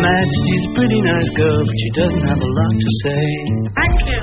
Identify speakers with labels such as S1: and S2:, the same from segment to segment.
S1: Majesty's a pretty nice girl, but she doesn't have a lot to say.
S2: Thank you.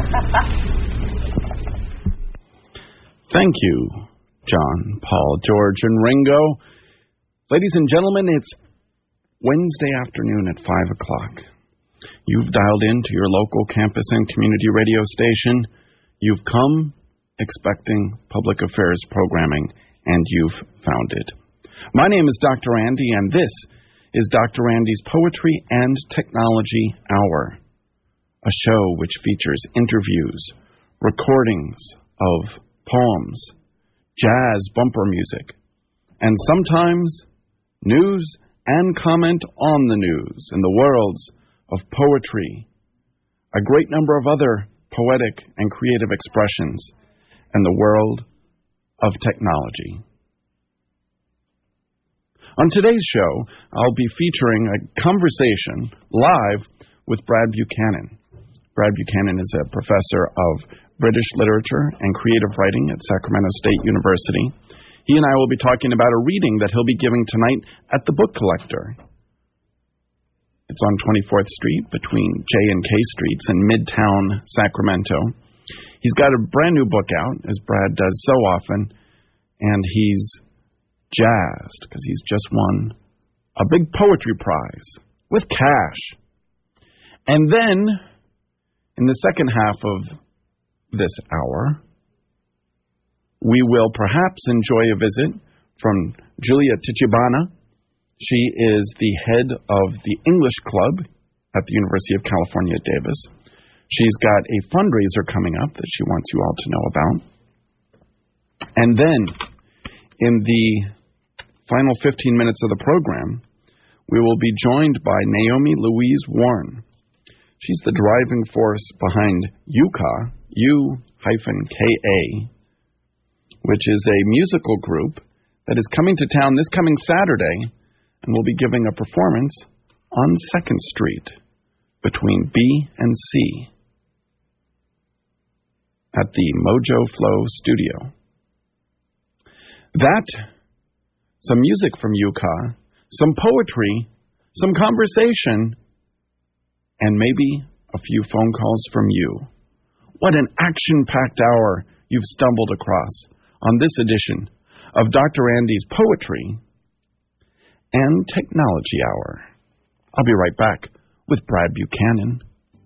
S3: Thank you, John, Paul, George, and Ringo. Ladies and gentlemen, it's Wednesday afternoon at 5 o'clock. You've dialed into your local campus and community radio station. You've come expecting public affairs programming, and you've found it. My name is Dr. Andy, and this is Dr. Andy's Poetry and Technology Hour, a show which features interviews, recordings of poems, jazz bumper music, and sometimes news and comment on the news in the worlds of poetry, a great number of other poetic and creative expressions, and the world of technology. On today's show, I'll be featuring a conversation live with Brad Buchanan. Brad Buchanan is a professor of British literature and creative writing at Sacramento State University. He and I will be talking about a reading that he'll be giving tonight at the Book Collector. It's on 24th Street between J and K Streets in Midtown Sacramento. He's got a brand new book out, as Brad does so often, and he's jazzed because he's just won a big poetry prize with cash. And then, in the second half of this hour, we will perhaps enjoy a visit from Julia Tichibana. She is the head of the English Club at the University of California at Davis. She's got a fundraiser coming up that she wants you all to know about. And then, in the final 15 minutes of the program, we will be joined by Naomi Louise Warren. She's the driving force behind UKA, U-K-A, which is a musical group that is coming to town this coming Saturday and will be giving a performance on 2nd Street between B and C at the Mojo Flow Studio. That, some music from UKA, some poetry, some conversation, and maybe a few phone calls from you. What an action-packed hour you've stumbled across on this edition of Dr. Andy's Poetry and Technology Hour. I'll be right back with Brad Buchanan.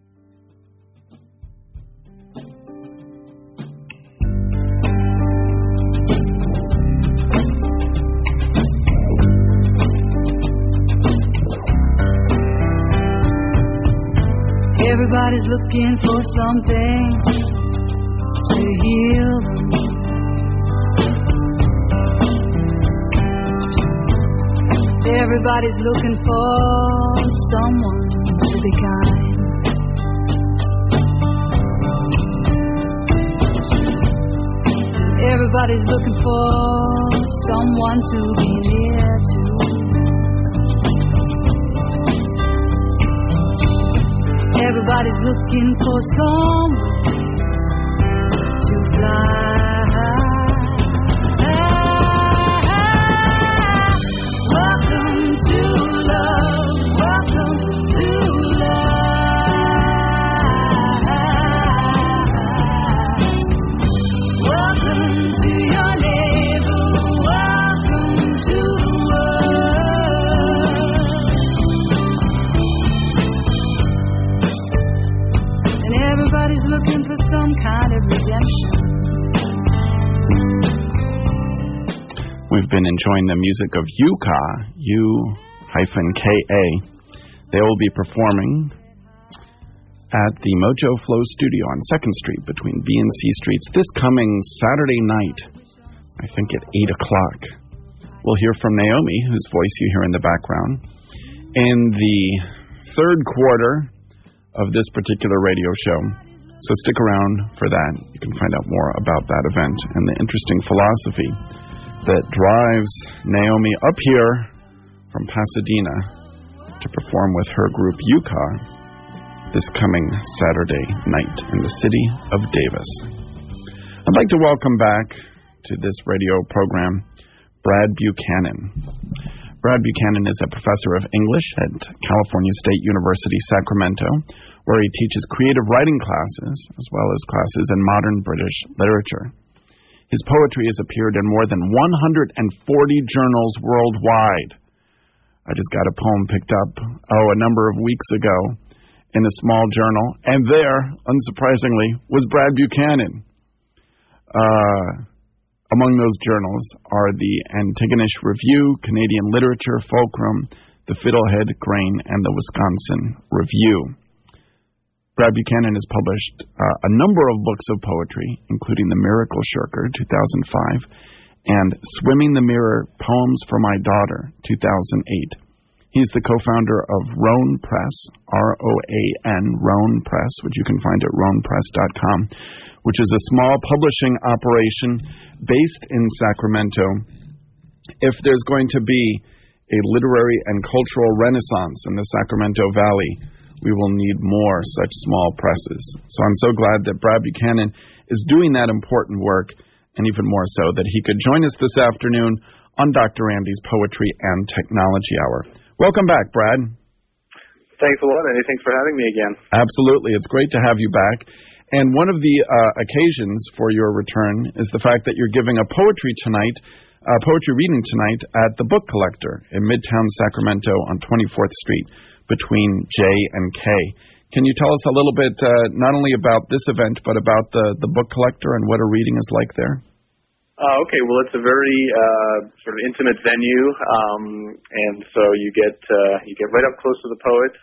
S4: Everybody's looking for something to heal them. Everybody's looking for someone to be kind. Everybody's looking for someone to be near to. Everybody's looking for someone to fly. Welcome to love. Welcome to love. Welcome to your neighbor. Welcome to the world. And everybody's looking for some kind of redemption.
S3: We've been enjoying the music of UKA, U-K-A. They will be performing at the Mojo Flow Studio on 2nd Street between B and C Streets this coming Saturday night, I think at 8 o'clock. We'll hear from Naomi, whose voice you hear in the background, in the third quarter of this particular radio show. So stick around for that. You can find out more about that event and the interesting philosophy that drives Naomi up here from Pasadena to perform with her group UKA this coming Saturday night in the city of Davis. I'd like to welcome back to this radio program Brad Buchanan. Brad Buchanan is a professor of English at California State University, Sacramento, where he teaches creative writing classes as well as classes in modern British literature. His poetry has appeared in more than 140 journals worldwide. I just got a poem picked up, a number of weeks ago in a small journal, and there, unsurprisingly, was Brad Buchanan. Among those journals are the Antigonish Review, Canadian Literature, Fulcrum, the Fiddlehead Grain, and the Wisconsin Review. Brad Buchanan has published a number of books of poetry, including The Miracle Shirker, 2005, and Swimming the Mirror, Poems for My Daughter, 2008. He's the co-founder of Roan Press, R-O-A-N, Roan Press, which you can find at roanpress.com, which is a small publishing operation based in Sacramento. If there's going to be a literary and cultural renaissance in the Sacramento Valley, we will need more such small presses. So I'm so glad that Brad Buchanan is doing that important work, and even more so that he could join us this afternoon on Dr. Andy's Poetry and Technology Hour. Welcome back, Brad.
S2: Thanks a lot, Andy. Thanks for having me again.
S3: Absolutely. It's great to have you back. And one of the occasions for your return is the fact that you're giving a poetry reading tonight at the Book Collector in Midtown Sacramento on 24th Street between J and K. Can you tell us a little bit not only about this event, but about the Book Collector and what a reading is like there?
S2: Okay, well, it's a very sort of intimate venue, and so you get right up close to the poet,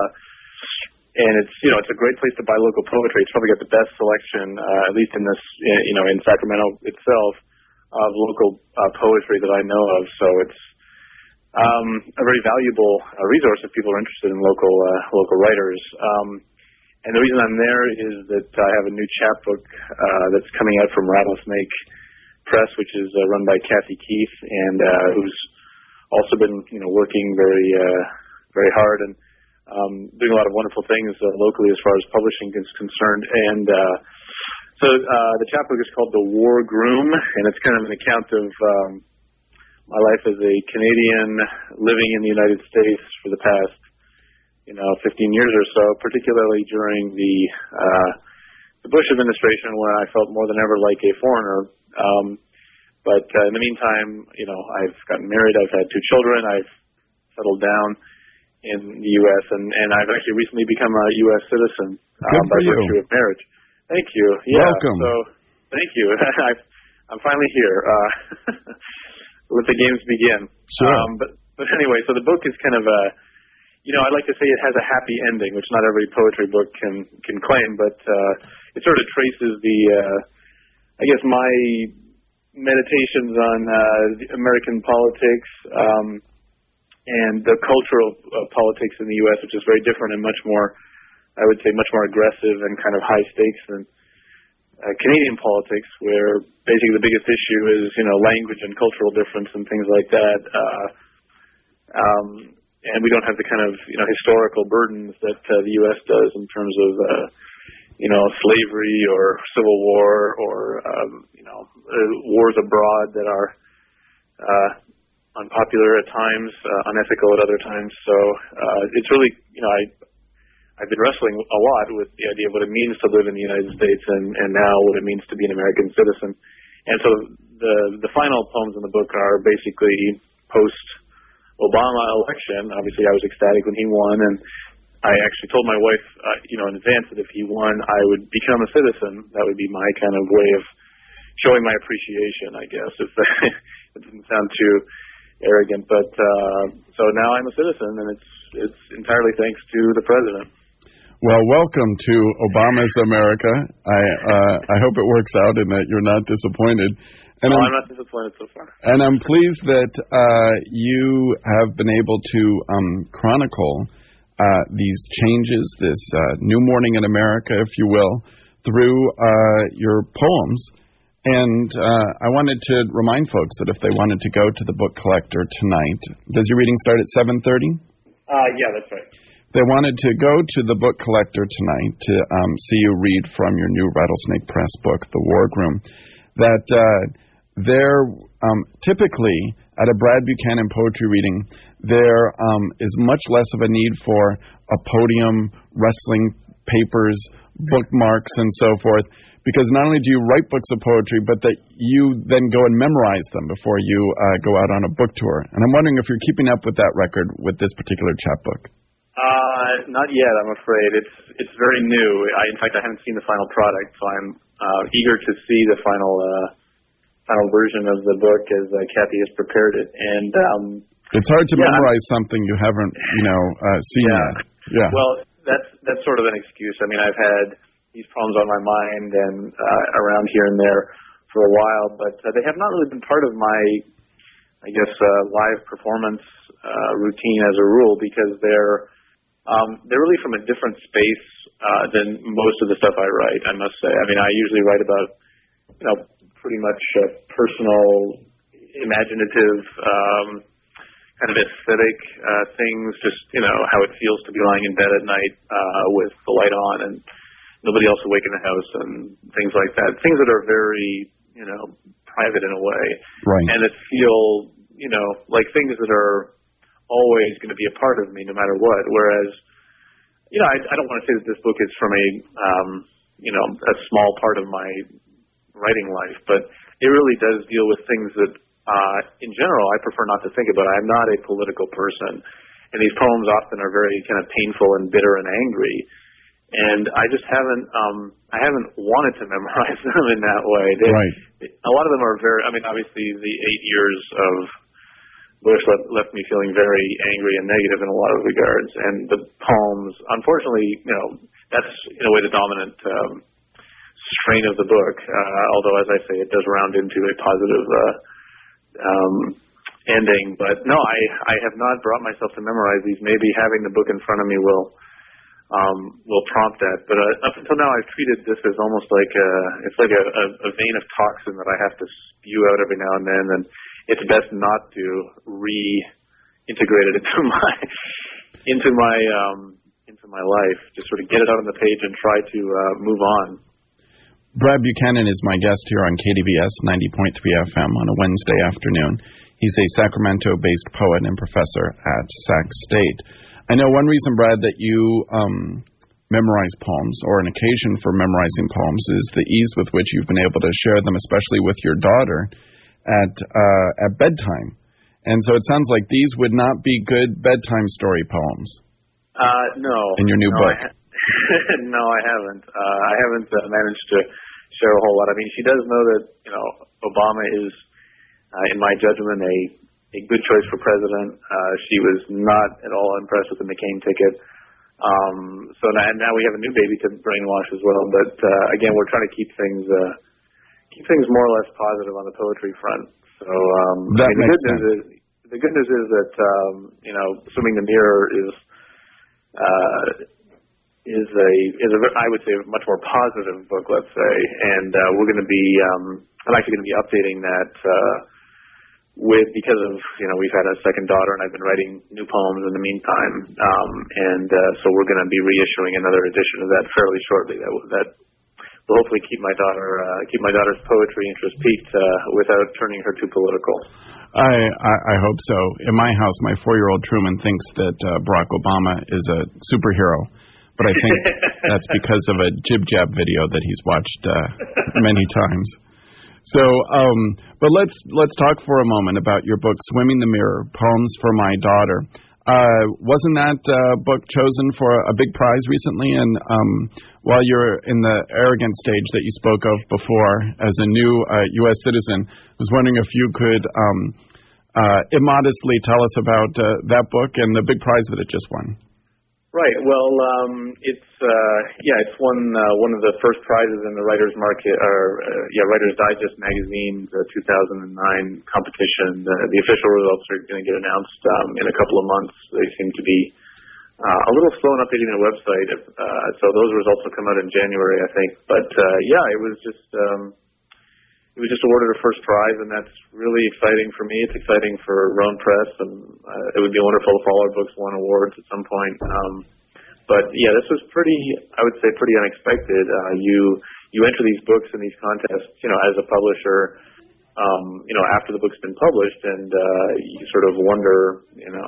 S2: and it's a great place to buy local poetry. It's probably got the best selection, at least in this in Sacramento itself, of local poetry that I know of. So it's a very valuable resource if people are interested in local writers. And the reason I'm there is that I have a new chapbook that's coming out from Rattlesnake Press, which is run by Kathy Keith, and who's also been working very hard and doing a lot of wonderful things locally as far as publishing is concerned. And so the chapbook is called The War Groom, and it's kind of an account of my life as a Canadian living in the United States for the past 15 years or so, particularly during the Bush administration, where I felt more than ever like a foreigner. But in the meantime, I've gotten married, I've had 2 children, I've settled down in the U.S., and I've actually recently become a U.S. citizen by virtue of marriage. Thank you. Yeah,
S3: welcome.
S2: So, thank you. I'm finally here. Let the games begin.
S3: Sure.
S2: But anyway, so the book is kind of I'd like to say it has a happy ending, which not every poetry book can claim, but it sort of traces my meditations on American politics and the cultural politics in the U.S., which is very different and much more aggressive and kind of high stakes than Canadian politics, where basically the biggest issue is language and cultural difference and things like that. And we don't have the kind of historical burdens that the U.S. does in terms of slavery or civil war or wars abroad that are unpopular at times, unethical at other times. So it's really I've been wrestling a lot with the idea of what it means to live in the United States and now what it means to be an American citizen. And so the final poems in the book are basically post-Obama election. Obviously, I was ecstatic when he won, and I actually told my wife, in advance that if he won, I would become a citizen. That would be my kind of way of showing my appreciation, I guess. If it doesn't sound too arrogant, but so now I'm a citizen, and it's entirely thanks to the president.
S3: Well, welcome to Obama's America. I hope it works out and that you're not disappointed. And
S2: I'm not disappointed so far.
S3: And I'm pleased that you have been able to chronicle these changes, this new morning in America, if you will, through your poems. And I wanted to remind folks that if they wanted to go to the Book Collector tonight, does your reading start at 7:30?
S2: Yeah, that's right.
S3: They wanted to go to the Book Collector tonight to see you read from your new Rattlesnake Press book, The War Groom, that they're typically at a Brad Buchanan poetry reading, there is much less of a need for a podium, wrestling papers, bookmarks, and so forth, because not only do you write books of poetry, but that you then go and memorize them before you go out on a book tour. And I'm wondering if you're keeping up with that record with this particular chapbook.
S2: Not yet, I'm afraid. It's very new. In fact, I haven't seen the final product, so I'm eager to see the final version of the book as Kathy has prepared it. And
S3: it's hard to memorize something you haven't, seen yet. Yeah.
S2: Well, that's sort of an excuse. I mean, I've had these poems on my mind and around here and there for a while, but they have not really been part of my, I guess, live performance routine as a rule, because they're really from a different space than most of the stuff I write, I must say. I mean, I usually write about, pretty much personal, imaginative, kind of aesthetic things, just, how it feels to be lying in bed at night with the light on and nobody else awake in the house and things like that. Things that are very, private in a way.
S3: Right.
S2: And that feel, like things that are always going to be a part of me no matter what. Whereas, I don't want to say that this book is from a small part of my writing life, but it really does deal with things that, in general, I prefer not to think about. I'm not a political person, and these poems often are very kind of painful and bitter and angry. And I just haven't wanted to memorize them in that way.
S3: Right.
S2: A lot of them are obviously the 8 years of Bush left me feeling very angry and negative in a lot of regards. And the poems, unfortunately, that's in a way the dominant strain of the book. Although, as I say, it does round into a positive ending. But no, I have not brought myself to memorize these. Maybe having the book in front of me will prompt that. But up until now, I've treated this as almost like a vein of toxin that I have to spew out every now and then, and it's best not to reintegrate it into my life. Just sort of get it out on the page and try to move on.
S3: Brad Buchanan is my guest here on KDVS 90.3 FM on a Wednesday afternoon. He's a Sacramento-based poet and professor at Sac State. I know one reason, Brad, that you memorize poems, or an occasion for memorizing poems, is the ease with which you've been able to share them, especially with your daughter, at bedtime. And so it sounds like these would not be good bedtime story poems.
S2: No.
S3: In your new book.
S2: No, I haven't. I haven't managed to share a whole lot. I mean, she does know that, Obama is, in my judgment, a good choice for president. She was not at all impressed with the McCain ticket. So now we have a new baby to brainwash as well. But again, we're trying to keep things more or less positive on the poetry front. So
S3: that makes sense.
S2: The good news is that Swimming the Mirror is I would say a much more positive book, let's say, and we're going to be I'm actually going to be updating that because of we've had a second daughter and I've been writing new poems in the meantime, and so we're going to be reissuing another edition of that fairly shortly. That will hopefully keep my daughter's poetry interest peaked without turning her too political.
S3: I hope so. In my house, my 4-year-old Truman thinks that Barack Obama is a superhero, but I think that's because of a jib-jab video that he's watched many times. So, but let's talk for a moment about your book, Swimming the Mirror, Poems for My Daughter. Wasn't that book chosen for a big prize recently? And while you're in the arrogant stage that you spoke of before as a new U.S. citizen, I was wondering if you could immodestly tell us about that book and the big prize that it just won.
S2: Right. Well, it's won one of the first prizes in the Writers' Market, Writers' Digest magazine's 2009 competition. The official results are going to get announced in a couple of months. They seem to be a little slow in updating their website, so those results will come out in January, I think. But it was just awarded a first prize, and that's really exciting for me. It's exciting for Roan Press, and it would be wonderful if all our books won awards at some point. But this was I would say pretty unexpected. You enter these books and these contests, as a publisher, after the book's been published, and you sort of wonder,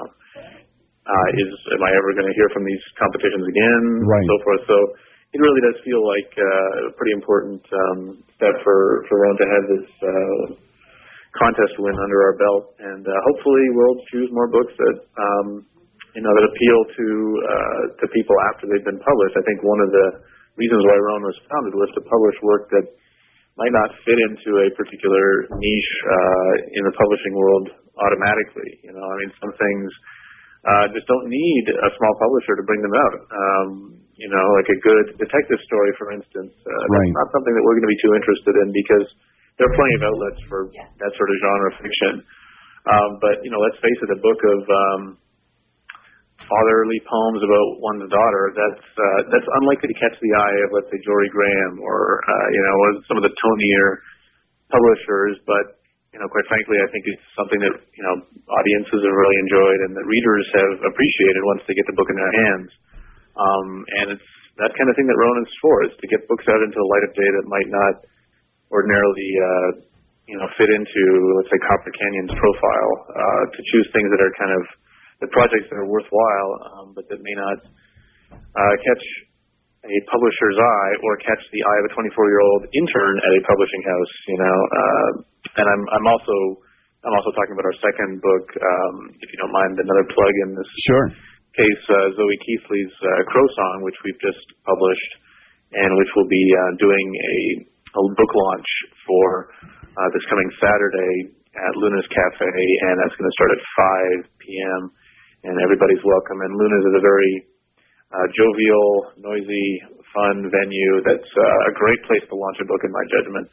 S2: am I ever going to hear from these competitions again,
S3: right,
S2: and so forth. So it really does feel like a pretty important step for Roan to have this contest win under our belt, and hopefully we'll choose more books that that appeal to people after they've been published. I think one of the reasons why Roan was founded was to publish work that might not fit into a particular niche in the publishing world automatically. Some things just don't need a small publisher to bring them out. Like a good detective story, for instance.
S3: Right.
S2: That's not something that we're going to be too interested in because there are plenty of outlets for that sort of genre fiction. But let's face it, a book of fatherly poems about one's daughter, that's unlikely to catch the eye of, let's say, Jory Graham or some of the tonier publishers. But quite frankly, I think it's something that audiences have really enjoyed and that readers have appreciated once they get the book in their hands. And it's that kind of thing that Roan is for, is to get books out into the light of day that might not ordinarily fit into, let's say, Copper Canyon's profile, to choose things that are kind of the projects that are worthwhile, but that may not catch a publisher's eye or catch the eye of a 24-year-old intern at a publishing house. And I'm also talking about our second book, if you don't mind another plug in this case, Zoe Keithley's Crow Song, which we've just published, and which we'll be doing a book launch for this coming Saturday at Luna's Cafe, and that's going to start at 5 p.m., and everybody's welcome. And Luna's is a very jovial, noisy, fun venue that's a great place to launch a book, in my judgment.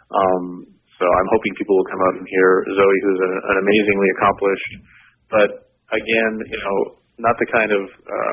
S2: So I'm hoping people will come out and hear Zoe, who's an amazingly accomplished, but again, not the kind of,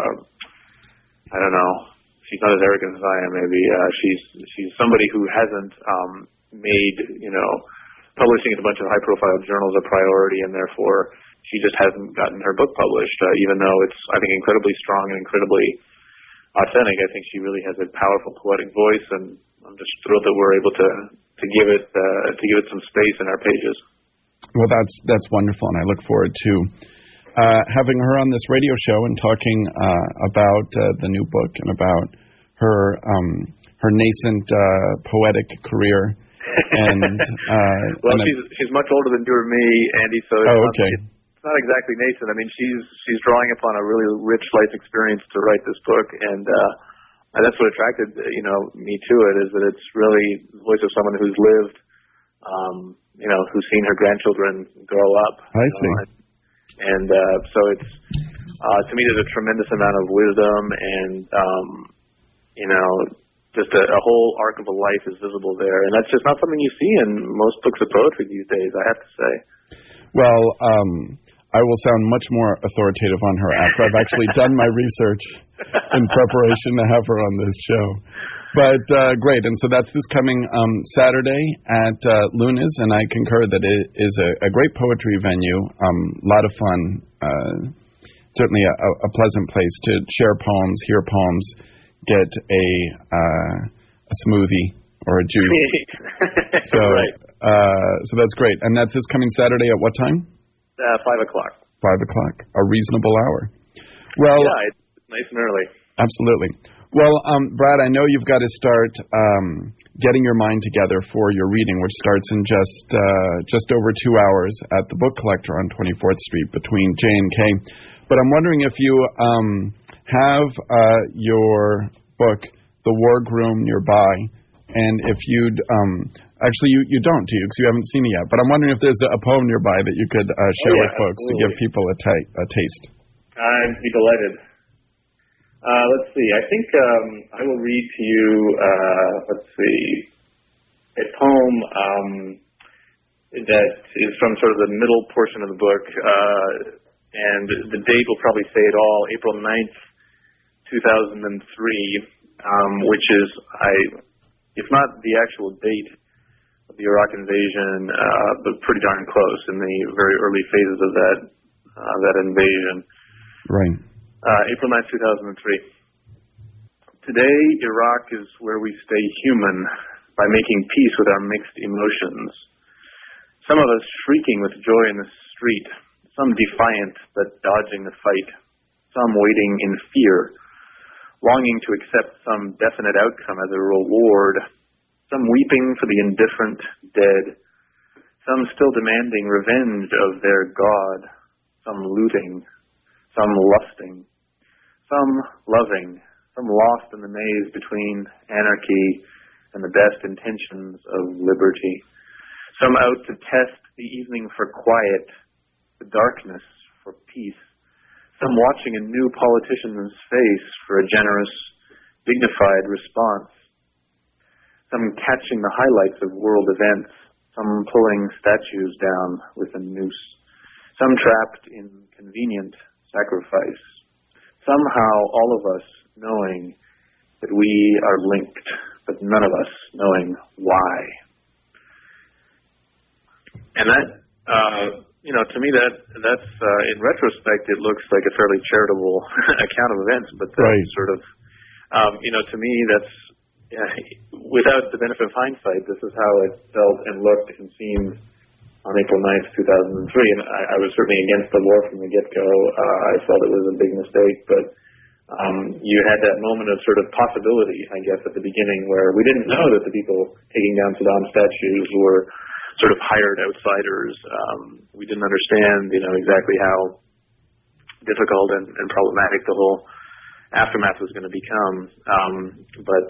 S2: she's not as arrogant as I am, maybe. She's somebody who hasn't made, publishing in a bunch of high-profile journals a priority, and therefore she just hasn't gotten her book published, even though it's, I think, incredibly strong and incredibly authentic. I think she really has a powerful poetic voice, and I'm just thrilled that we're able to give it some space in our pages.
S3: Well, that's wonderful, and I look forward to having her on this radio show and talking about the new book and about her nascent poetic career. And
S2: well, she's much older than you or me, Andy. So it's not exactly nascent. I mean, she's drawing upon a really rich life experience to write this book, and that's what attracted me to it. Is that it's really the voice of someone who's lived, who's seen her grandchildren grow up.
S3: I see.
S2: And so it's to me, there's a tremendous amount of wisdom and just a whole arc of a life is visible there, and that's just not something you see in most books of poetry these days, I have to say.
S3: Well, I will sound much more authoritative on her after I've actually done my research in preparation to have her on this show. But great, and so that's this coming Saturday at Luna's, and I concur that it is a great poetry venue, a lot of fun, certainly a pleasant place to share poems, hear poems, get a smoothie or a juice. So, so that's great. And that's this coming Saturday at what time?
S2: 5 o'clock.
S3: 5 o'clock, a reasonable hour. Well,
S2: yeah, it's nice and early.
S3: Absolutely. Well, Brad, I know you've got to start getting your mind together for your reading, which starts in just over 2 hours at the Book Collector on 24th Street between J and K. But I'm wondering if you have your book, The War Groom, nearby, and if you'd actually you don't, do you? Because you haven't seen it yet. But I'm wondering if there's a poem nearby that you could share with folks to give people a taste.
S2: I'd be delighted. Let's see. I think I will read to you, a poem that is from sort of the middle portion of the book, and the date will probably say it all, April 9th, 2003, which is, if not the actual date of the Iraq invasion, but pretty darn close in the very early phases of that invasion.
S3: Right.
S2: April 9th, 2003. Today, Iraq is where we stay human by making peace with our mixed emotions. Some of us shrieking with joy in the street, some defiant but dodging the fight, some waiting in fear, longing to accept some definite outcome as a reward, some weeping for the indifferent dead, some still demanding revenge of their God, some looting, some lusting, some loving, some lost in the maze between anarchy and the best intentions of liberty, some out to test the evening for quiet, the darkness for peace, some watching a new politician's face for a generous, dignified response, some catching the highlights of world events, some pulling statues down with a noose, some trapped in convenient sacrifice, somehow all of us knowing that we are linked, but none of us knowing why. And that, to me, that's in retrospect, it looks like a fairly charitable account of events, but that's
S3: right.
S2: sort of, to me, that's, without the benefit of hindsight, this is how it felt and looked and seemed on April 9th, 2003. And I was certainly against the war from the get-go. I felt it was a big mistake, but you had that moment of sort of possibility, I guess, at the beginning where we didn't know that the people taking down Saddam statues were sort of hired outsiders. We didn't understand, exactly how difficult and problematic the whole aftermath was going to become. But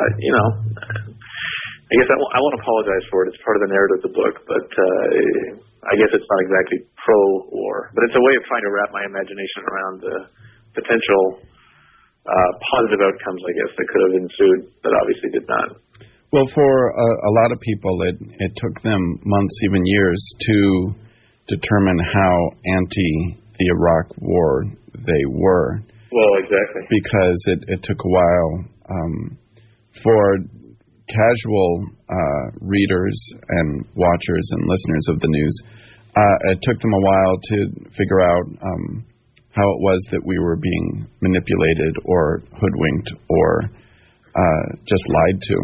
S2: I guess I won't apologize for it. It's part of the narrative of the book, but I guess it's not exactly pro-war. But it's a way of trying to wrap my imagination around the potential positive outcomes, I guess, that could have ensued, but obviously did not.
S3: Well, for a lot of people, it took them months, even years, to determine how anti the Iraq war they were.
S2: Well, exactly. Because
S3: it took a while for casual readers and watchers and listeners of the news. It took them a while to figure out how it was that we were being manipulated or hoodwinked or just lied to.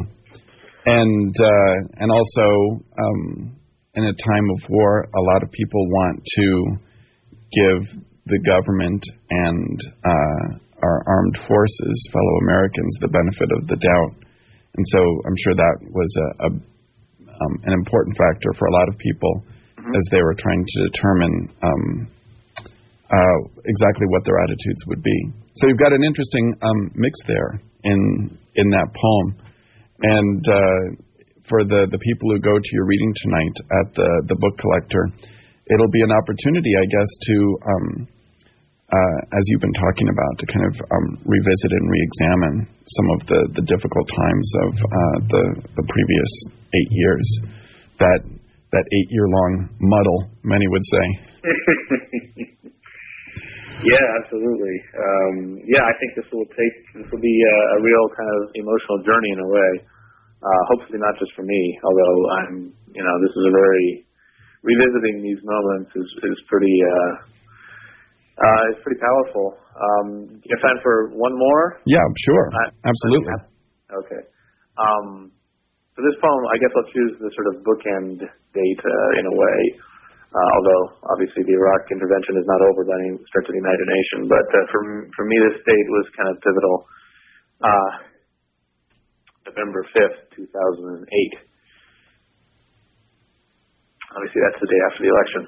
S3: And also, in a time of war, a lot of people want to give the government and our armed forces, fellow Americans, the benefit of the doubt. And so I'm sure that was an important factor for a lot of people as they were trying to determine exactly what their attitudes would be. So you've got an interesting mix there in that poem. And for the people who go to your reading tonight at the Book Collector, it'll be an opportunity, I guess, to, as you've been talking about, to kind of revisit and re-examine some of the difficult times of the previous 8 years. That 8-year-long muddle, many would say.
S2: Yeah, absolutely. I think this will be a real kind of emotional journey in a way. Hopefully not just for me, although this is a very, revisiting these moments is pretty, it's pretty powerful. Do you have time for one more?
S3: Yeah, sure. Absolutely.
S2: Okay. For this poem, I guess I'll choose the sort of bookend date in a way. Although obviously the Iraq intervention is not over by any stretch of the imagination, but for me this date was kind of pivotal. November 5th, 2008. Obviously that's the day after the election.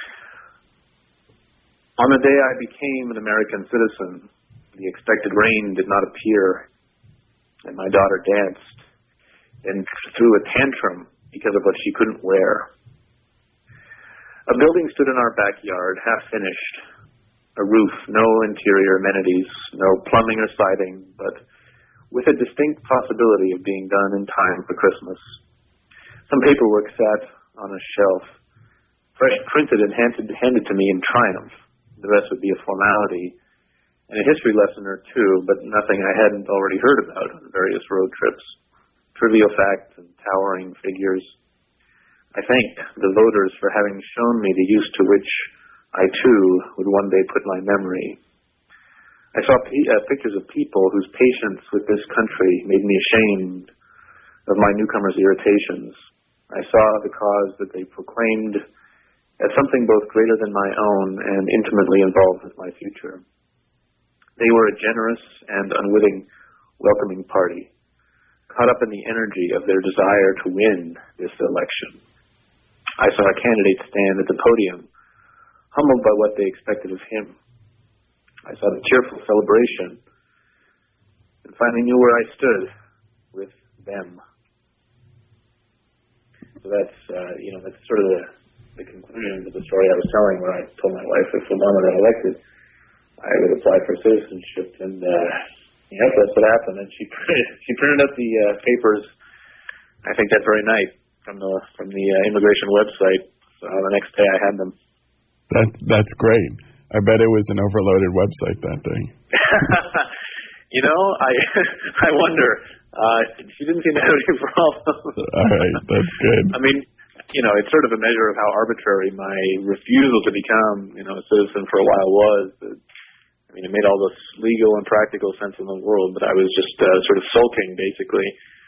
S2: On the day I became an American citizen, the expected rain did not appear, and my daughter danced and threw a tantrum because of what she couldn't wear. A building stood in our backyard, half finished. A roof, no interior amenities, no plumbing or siding, but with a distinct possibility of being done in time for Christmas. Some paperwork sat on a shelf, fresh printed and handed to me in triumph. The rest would be a formality and a history lesson or two, but nothing I hadn't already heard about on various road trips. Trivial facts and towering figures. I thank the voters for having shown me the use to which I, too, would one day put my memory. I saw pictures of people whose patience with this country made me ashamed of my newcomer's irritations. I saw the cause that they proclaimed as something both greater than my own and intimately involved with my future. They were a generous and unwitting welcoming party, caught up in the energy of their desire to win this election. I saw a candidate stand at the podium, humbled by what they expected of him. I saw the cheerful celebration and finally knew where I stood with them. So that's sort of the conclusion of the story I was telling, where I told my wife if Obama got elected, I would apply for citizenship, and that's what happened. And she printed up the papers, I think that very night, from the immigration website. So the next day I had them.
S3: That's great. I bet it was an overloaded website that day.
S2: I wonder. She didn't seem to have any problem.
S3: All right, that's good.
S2: I mean, it's sort of a measure of how arbitrary my refusal to become, a citizen for a while was. It made all this legal and practical sense in the world, but I was just sort of sulking, basically,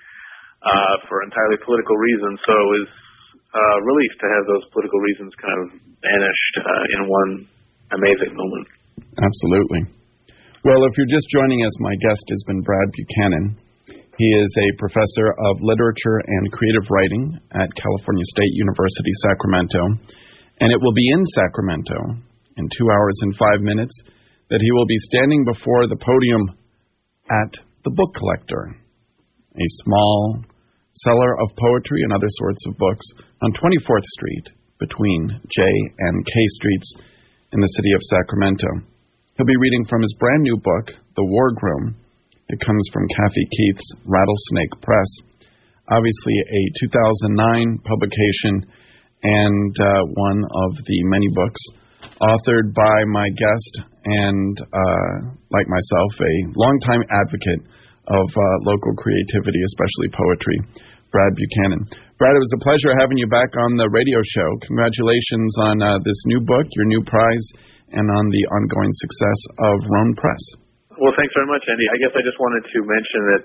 S2: for entirely political reasons. So it was a relief to have those political reasons kind of vanished in one amazing moment.
S3: Absolutely. Well, if you're just joining us, my guest has been Brad Buchanan. He is a professor of literature and creative writing at California State University, Sacramento. And it will be in Sacramento in 2 hours and 5 minutes that he will be standing before the podium at the Book Collector, a small seller of poetry and other sorts of books on 24th Street between J and K Streets in the city of Sacramento. He'll be reading from his brand new book, The Wargroom. It comes from Kathy Keith's Rattlesnake Press, obviously a 2009 publication and one of the many books authored by my guest and, like myself, a longtime advocate of local creativity, especially poetry, Brad Buchanan. Brad, it was a pleasure having you back on the radio show. Congratulations on this new book, your new prize, and on the ongoing success of Roan Press.
S2: Well, thanks very much, Andy. I guess I just wanted to mention that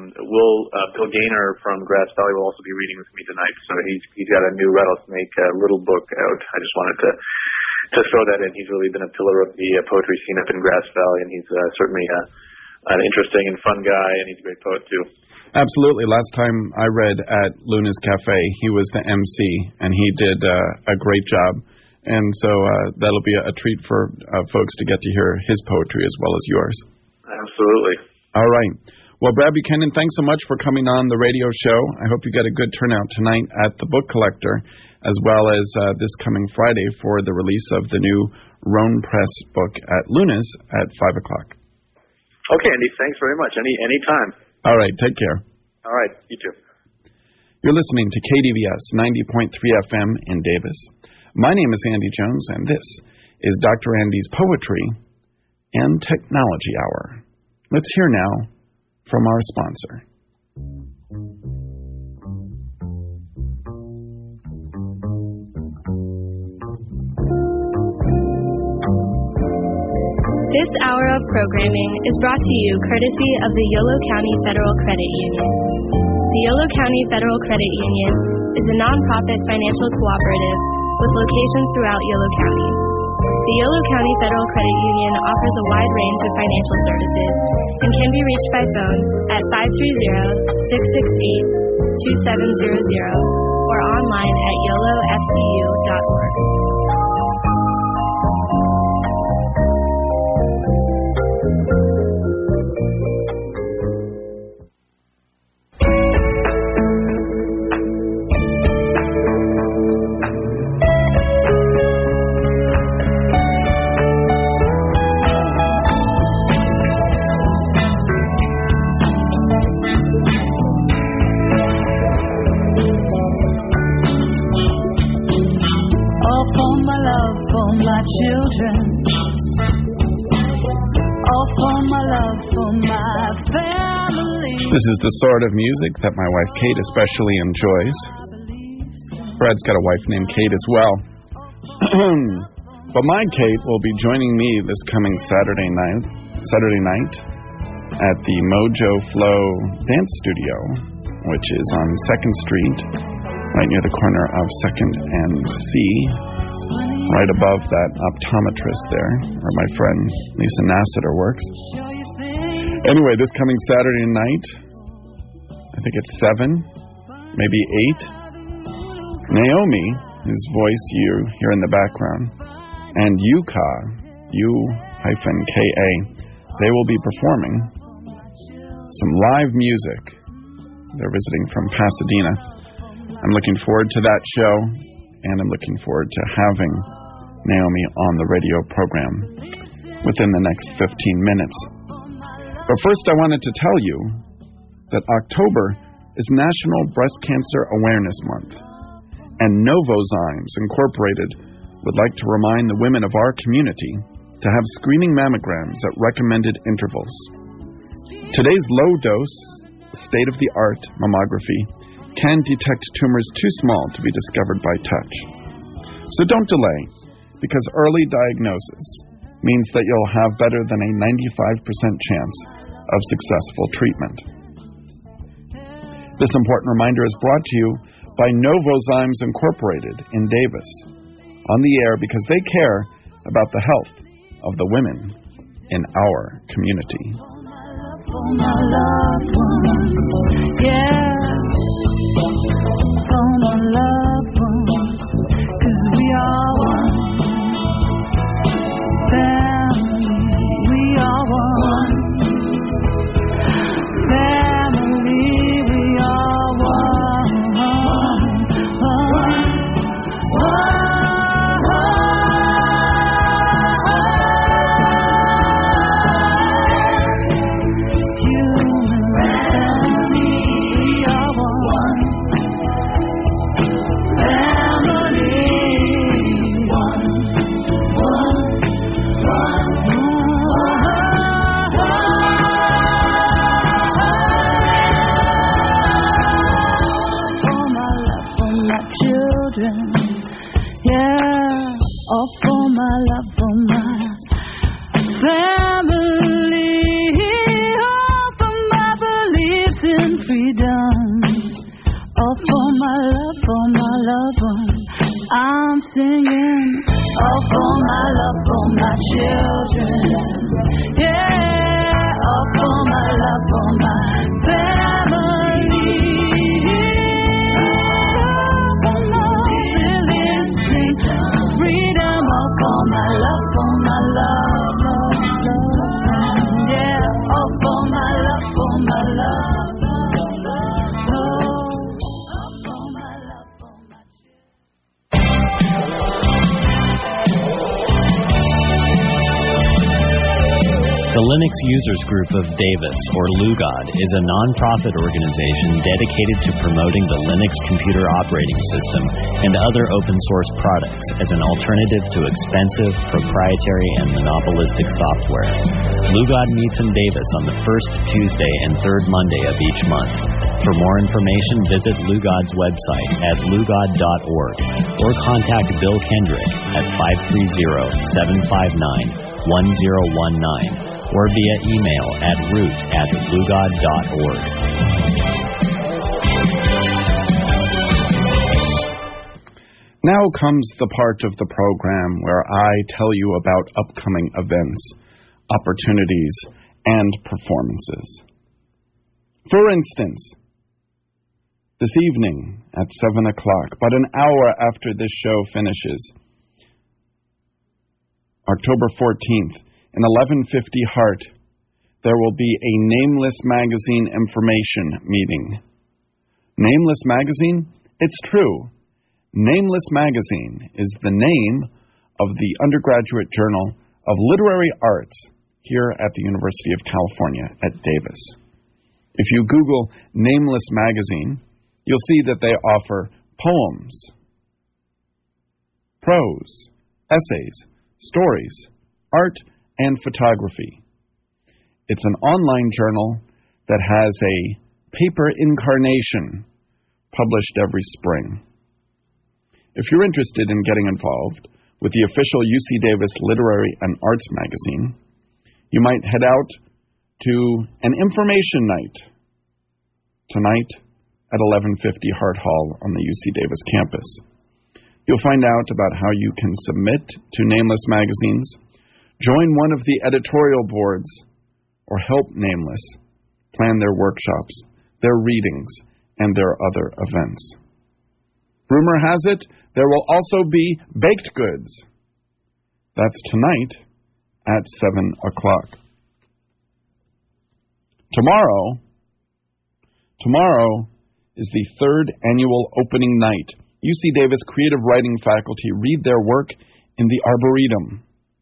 S2: Bill Gaynor from Grass Valley will also be reading with me tonight. So he's got a new Rattlesnake little book out. I just wanted to throw that in. He's really been a pillar of the poetry scene up in Grass Valley, and he's certainly an interesting and fun guy, and he's a great poet too.
S3: Absolutely. Last time I read at Luna's Cafe, he was the MC, and he did a great job. And so that'll be a treat for folks to get to hear his poetry as well as yours.
S2: Absolutely.
S3: All right. Well, Brad Buchanan, thanks so much for coming on the radio show. I hope you get a good turnout tonight at the Book Collector, as well as this coming Friday for the release of the new Roan Press book at Luna's at 5 o'clock.
S2: Okay, Andy. Thanks very much. Any time.
S3: All right. Take care.
S2: All right. You too.
S3: You're listening to KDVS 90.3 FM in Davis. My name is Andy Jones, and this is Dr. Andy's Poetry and Technology Hour. Let's hear now from our sponsor.
S5: This hour of programming is brought to you courtesy of the Yolo County Federal Credit Union. The Yolo County Federal Credit Union is a nonprofit financial cooperative with locations throughout Yolo County. The Yolo County Federal Credit Union offers a wide range of financial services and can be reached by phone at 530-668-2700 or online at yolofcu.org.
S4: Children, all for my love for my family.
S3: This is the sort of music that my wife Kate especially enjoys. Brad's got a wife named Kate as well. But my Kate will be joining me this coming Saturday night at the Mojo Flow Dance Studio, which is on 2nd Street right near the corner of 2nd and C, right above that optometrist there, where my friend Lisa Nassiter works. Anyway, this coming Saturday night, I think it's 7, maybe 8, Naomi, whose voice you hear in the background, and Yuka, U-K-A, they will be performing some live music. They're visiting from Pasadena. I'm looking forward to that show, and I'm looking forward to having Naomi on the radio program within the next 15 minutes. But first, I wanted to tell you that October is National Breast Cancer Awareness Month, and Novozymes Incorporated would like to remind the women of our community to have screening mammograms at recommended intervals. Today's low-dose, state-of-the-art mammography can detect tumors too small to be discovered by touch. So don't delay, because early diagnosis means that you'll have better than a 95% chance of successful treatment. This important reminder is brought to you by Novozymes Incorporated in Davis, on the air because they care about the health of the women in our community.
S4: For my loved ones, yeah. For my loved ones, 'cause we are one family. We are one family. We are one.
S6: The Linux Users Group of Davis, or LUGOD, is a non-profit organization dedicated to promoting the Linux computer operating system and other open-source products as an alternative to expensive, proprietary, and monopolistic software. LUGOD meets in Davis on the first Tuesday and third Monday of each month. For more information, visit LUGOD's website at lugod.org or contact Bill Kendrick at 530-759-1019. or via email at root@lugod.org.
S3: Now comes the part of the program where I tell you about upcoming events, opportunities, and performances. For instance, this evening at 7 o'clock, about an hour after this show finishes, October 14th, in 1150 Hart, there will be a Nameless Magazine information meeting. Nameless Magazine? It's true. Nameless Magazine is the name of the undergraduate journal of literary arts here at the University of California at Davis. If you Google Nameless Magazine, you'll see that they offer poems, prose, essays, stories, art, and photography. It's an online journal that has a paper incarnation published every spring. If you're interested in getting involved with the official UC Davis Literary and Arts magazine, you might head out to an information night tonight at 1150 Hart Hall on the UC Davis campus. You'll find out about how you can submit to Nameless magazines, join one of the editorial boards, or help Nameless plan their workshops, their readings, and their other events. Rumor has it there will also be baked goods. That's tonight at 7 o'clock. Tomorrow is the third annual opening night. UC Davis creative writing faculty read their work in the Arboretum.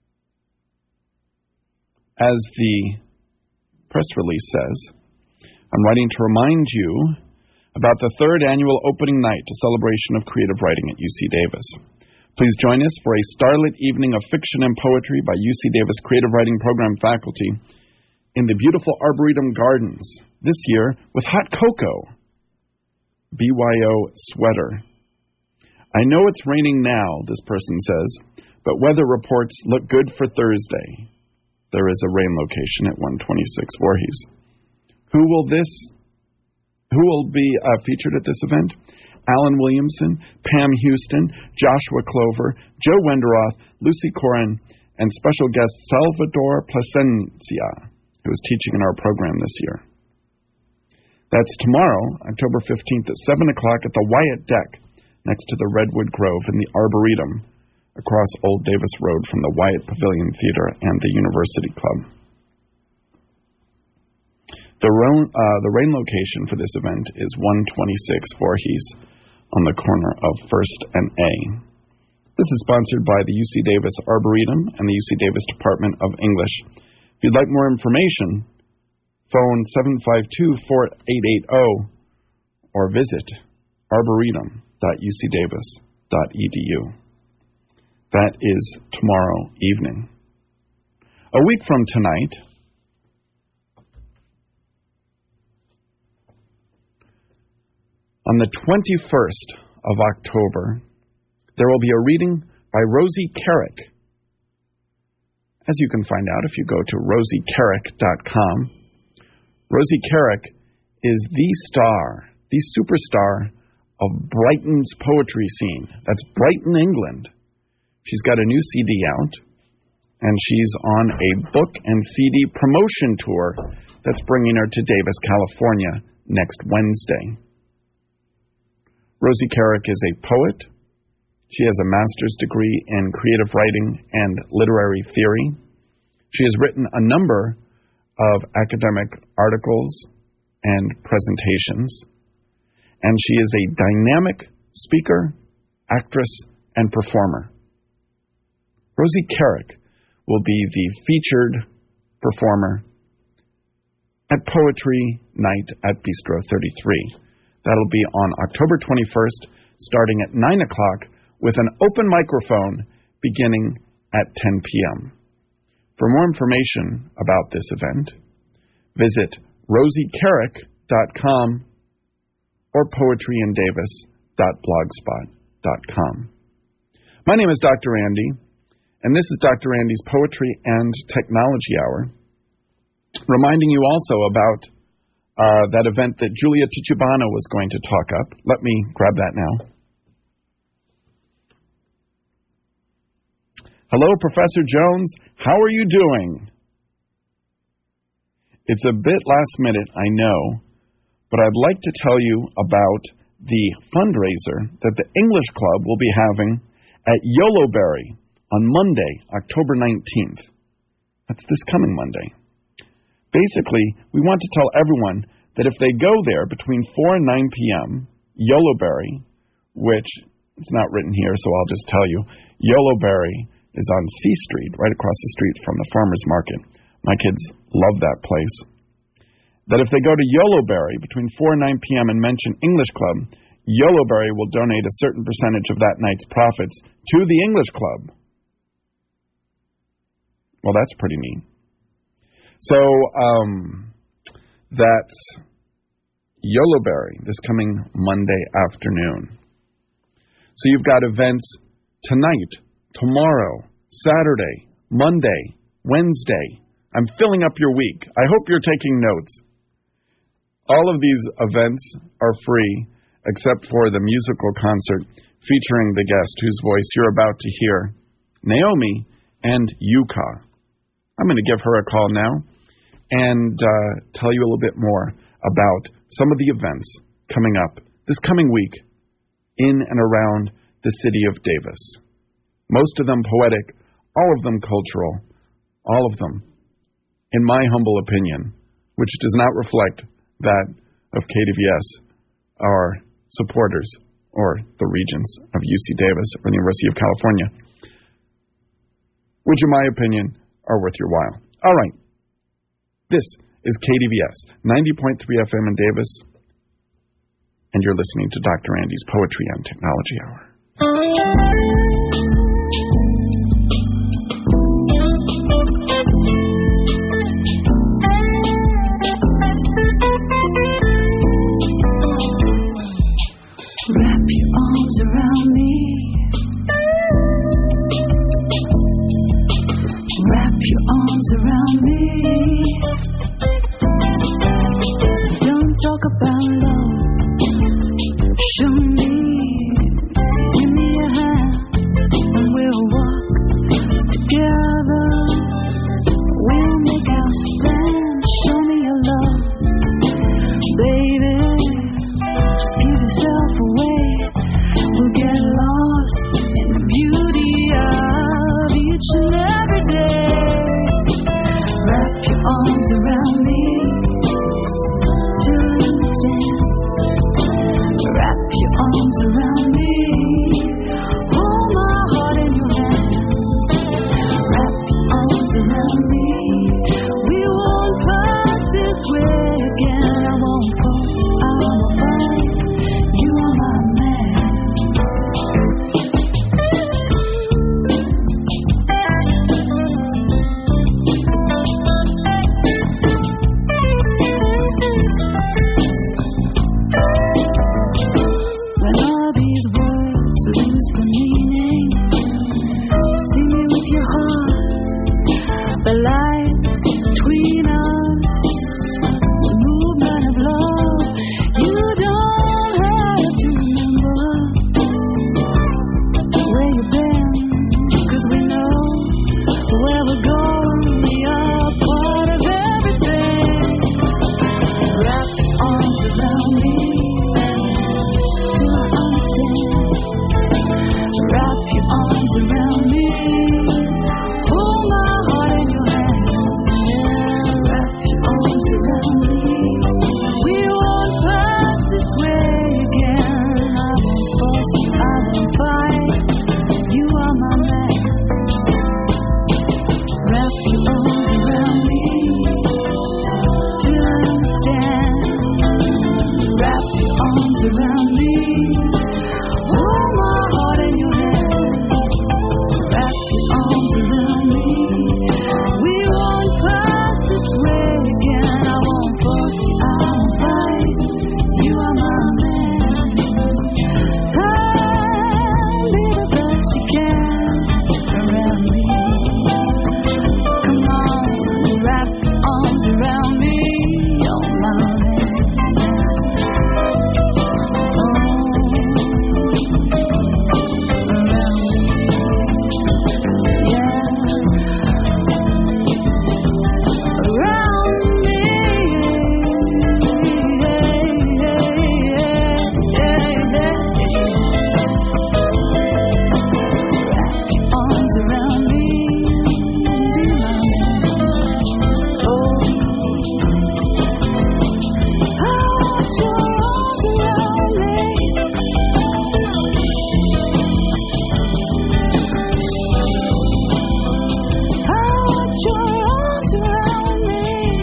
S3: As the press release says, I'm writing to remind you about the third annual opening night to celebration of creative writing at UC Davis. Please join us for a starlit evening of fiction and poetry by UC Davis creative writing program faculty in the beautiful Arboretum Gardens, this year with hot cocoa, BYO sweater. I know it's raining now, this person says, but weather reports look good for Thursday. There is a rain location at 126 Voorhees. Who will be featured at this event? Alan Williamson, Pam Houston, Joshua Clover, Joe Wenderoth, Lucy Corin, and special guest Salvador Plasencia, who is teaching in our program this year. That's tomorrow, October 15th at 7 o'clock at the Wyatt Deck, next to the Redwood Grove in the Arboretum, across Old Davis Road from the Wyatt Pavilion Theater and the University Club. The rain location for this event is 126 Voorhees on the corner of 1st and A. This is sponsored by the UC Davis Arboretum and the UC Davis Department of English. If you'd like more information, phone 752-4880 or visit arboretum.ucdavis.edu. That is tomorrow evening. A week from tonight, on the 21st of October, there will be a reading by Rosie Carrick. As you can find out if you go to rosiecarrick.com, Rosie Carrick is the star, the superstar of Brighton's poetry scene. That's Brighton, England. She's got a new CD out, and she's on a book and CD promotion tour that's bringing her to Davis, California next Wednesday. Rosie Carrick is a poet. She has a master's degree in creative writing and literary theory. She has written a number of academic articles and presentations, and she is a dynamic speaker, actress, and performer. Rosie Carrick will be the featured performer at Poetry Night at Bistro 33. That'll be on October 21st, starting at 9 o'clock, with an open microphone beginning at 10 p.m. For more information about this event, visit rosiecarrick.com or poetryindavis.blogspot.com. My name is Dr. Andy, and this is Dr. Andy's Poetry and Technology Hour, reminding you also about that event that Julia Tichibano was going to talk up. Let me grab that now. Hello, Professor Jones. How are you doing? It's a bit last minute, I know, but I'd like to tell you about the fundraiser that the English Club will be having at Yoloberry on Monday, October 19th. That's this coming Monday. Basically, we want to tell everyone that if they go there between 4 and 9 p.m., Yoloberry, which it's not written here, so I'll just tell you, Yoloberry is on C Street, right across the street from the farmer's market. My kids love that place. That if they go to Yoloberry between 4 and 9 p.m. and mention English Club, Yoloberry will donate a certain percentage of that night's profits to the English Club. Well, that's pretty neat. So, that's Yoloberry this coming Monday afternoon. So you've got events tonight, tomorrow, Saturday, Monday, Wednesday. I'm filling up your week. I hope you're taking notes. All of these events are free, except for the musical concert featuring the guest whose voice you're about to hear, Naomi and Yuka. I'm going to give her a call now and tell you a little bit more about some of the events coming up this coming week in and around the city of Davis. Most of them poetic, all of them cultural, all of them, in my humble opinion, which does not reflect that of KDVS, our supporters, or the regents of UC Davis or the University of California, which in my opinion are worth your while. All right. This is KDVS, 90.3 FM in Davis, and you're listening to Dr. Andy's Poetry and Technology Hour.
S4: Wrap your arms around me. Wrap your arms around me. Don't talk about love. Show me. Give me a hand and we'll walk together. We'll make our stand. Show me your love, baby. Just give yourself away. We'll get lost in the beauty of each and every day. Wrap your arms around me till you stand. Wrap your arms around me. Hold my heart in your hand. Wrap your arms around me. We won't pass this way again. I won't force, I won't fight. You are my man. When all these words lose the meaning, sing me with your heart. The light between us, the movement of love. You don't have to remember where you've been, 'cause we know where we're going. We are part of everything. Wrap your arms around me till I understand. Wrap your arms around me. Hold my heart in your hand. Wrap your arms around me. We won't pass this way again. I won't force, I won't fight. You are my man. Wrap your arms around me till I understand. Wrap your arms around me. Hold my heart in your hand. Wrap your arms around me. We won't pass this way again. I won't force you, I won't fight. You are my man. Be the best you can around me. Come on, wrap your arms around me. You're my man. Around me. Yeah. Around me. Wrap your arms around me. Be my man. Oh. Put your arms around me. Put your arms around me.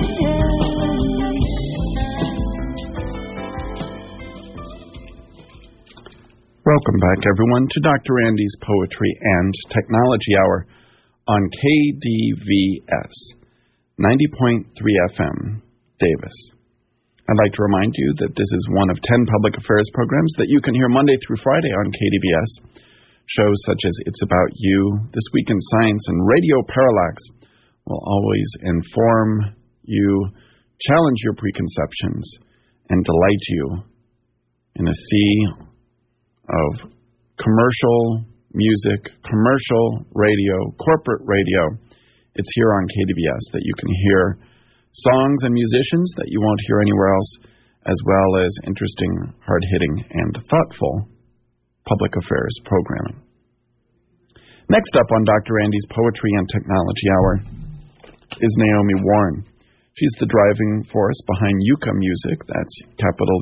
S3: Welcome back, everyone, to Dr. Andy's Poetry and Technology Hour on KDVS, 90.3 FM, Davis. I'd like to remind you that this is one of 10 public affairs programs that you can hear Monday through Friday on KDVS. Shows such as It's About You, This Week in Science, and Radio Parallax will always inform you, challenge your preconceptions, and delight you in a sea of commercial music, commercial radio, corporate radio. It's here on KDVS that you can hear songs and musicians that you won't hear anywhere else, as well as interesting, hard-hitting, and thoughtful public affairs programming. Next up on Dr. Andy's Poetry and Technology Hour is Naomi Warren. She's the driving force behind Yucca Music. That's capital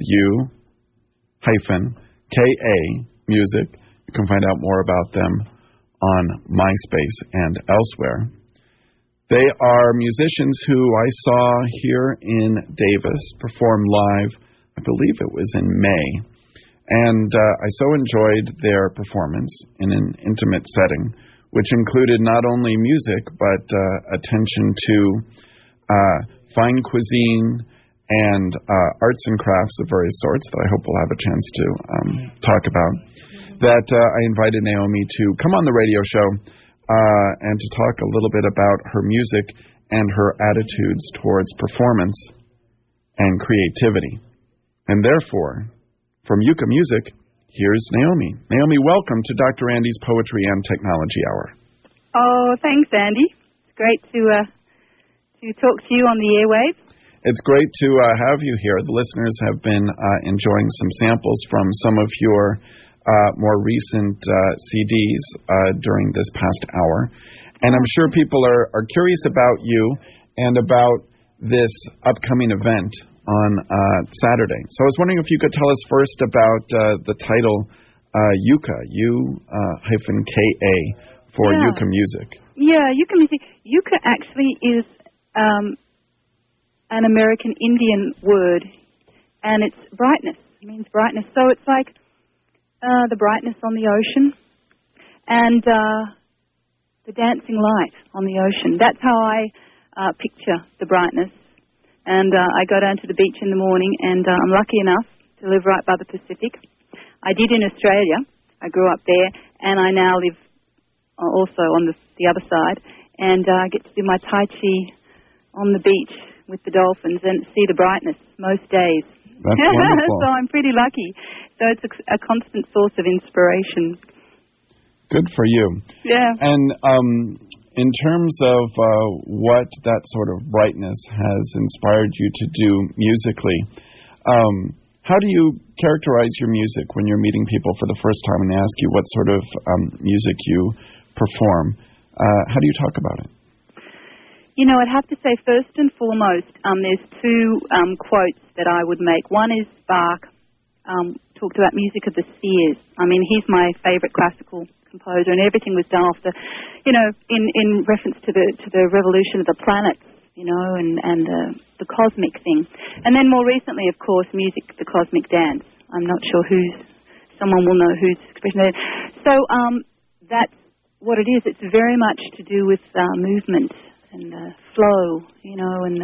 S3: U-K-A Music. You can find out more about them on MySpace and elsewhere. They are musicians who I saw here in Davis perform live, I believe it was in May. And I so enjoyed their performance in an intimate setting, which included not only music, but attention to fine cuisine and arts and crafts of various sorts that I hope we'll have a chance to talk about. That I invited Naomi to come on the radio show and to talk a little bit about her music and her attitudes towards performance and creativity. And therefore, from Yucca Music, here's Naomi. Naomi, welcome to Dr. Andy's Poetry and Technology Hour.
S7: Oh, thanks, Andy. It's great to talk to you on the airwaves.
S3: It's great to have you here. The listeners have been enjoying some samples from some of your more recent CDs during this past hour. And I'm sure people are curious about you and about this upcoming event on Saturday. So I was wondering if you could tell us first about the title Yucca, U-K-A for Yucca Music.
S7: Yeah, Yucca Music. Yucca actually is an American Indian word, and it's brightness. It means brightness. So it's like the brightness on the ocean and the dancing light on the ocean. That's how I picture the brightness. And I go down to the beach in the morning, and I'm lucky enough to live right by the Pacific. I did in Australia. I grew up there, and I now live also on the other side. And I get to do my Tai Chi on the beach with the dolphins and see the brightness most days.
S3: That's wonderful.
S7: So I'm pretty lucky. So it's a constant source of inspiration.
S3: Good for you. Yeah. And in terms of what that sort of brightness has inspired you to do musically, how do you characterize your music when you're meeting people for the first time and they ask you what sort of music you perform? How do you talk about it?
S7: You know, I'd have to say first and foremost, there's two quotes that I would make. One is Bach talked about music of the spheres. I mean, he's my favorite classical composer, and everything was done off the, you know, in reference to the revolution of the planets, you know, and the cosmic thing. And then more recently, of course, music, the cosmic dance. I'm not sure someone will know whose expression that is. So that's what it is. It's very much to do with movement and flow, you know, and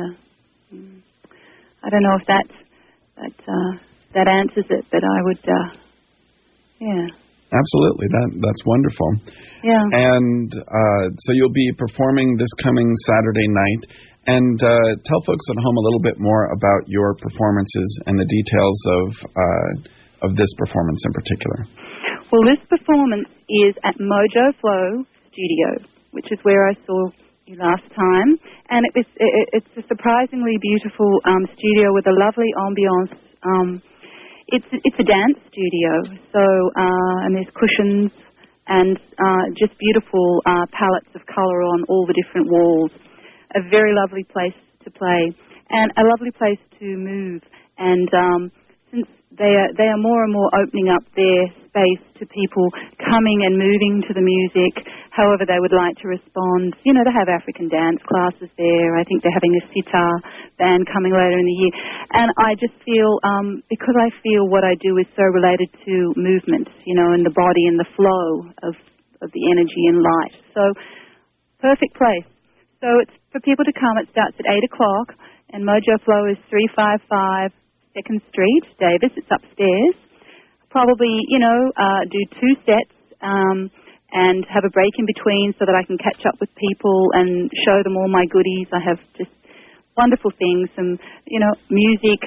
S7: I don't know if that answers it, but I would, yeah.
S3: Absolutely, that's wonderful.
S7: Yeah.
S3: And so you'll be performing this coming Saturday night, and tell folks at home a little bit more about your performances and the details of this performance in particular.
S7: Well, this performance is at Mojo Flow Studio, which is where I saw you last time, and it's a surprisingly beautiful studio with a lovely ambiance. It's a dance studio, so and there's cushions and just beautiful palettes of color on all the different walls. A very lovely place to play and a lovely place to move. And since they are more and more opening up their space to people coming and moving to the music, however they would like to respond. You know, they have African dance classes there. I think they're having a sitar band coming later in the year. And I just feel, because I feel what I do is so related to movement, you know, and the body and the flow of the energy and light. So, perfect place. So it's for people to come. It starts at 8 o'clock, and Mojo Flow is 355 2nd Street, Davis. It's upstairs. Probably, you know, do 2 sets and have a break in between so that I can catch up with people and show them all my goodies. I have just wonderful things, some, you know, music,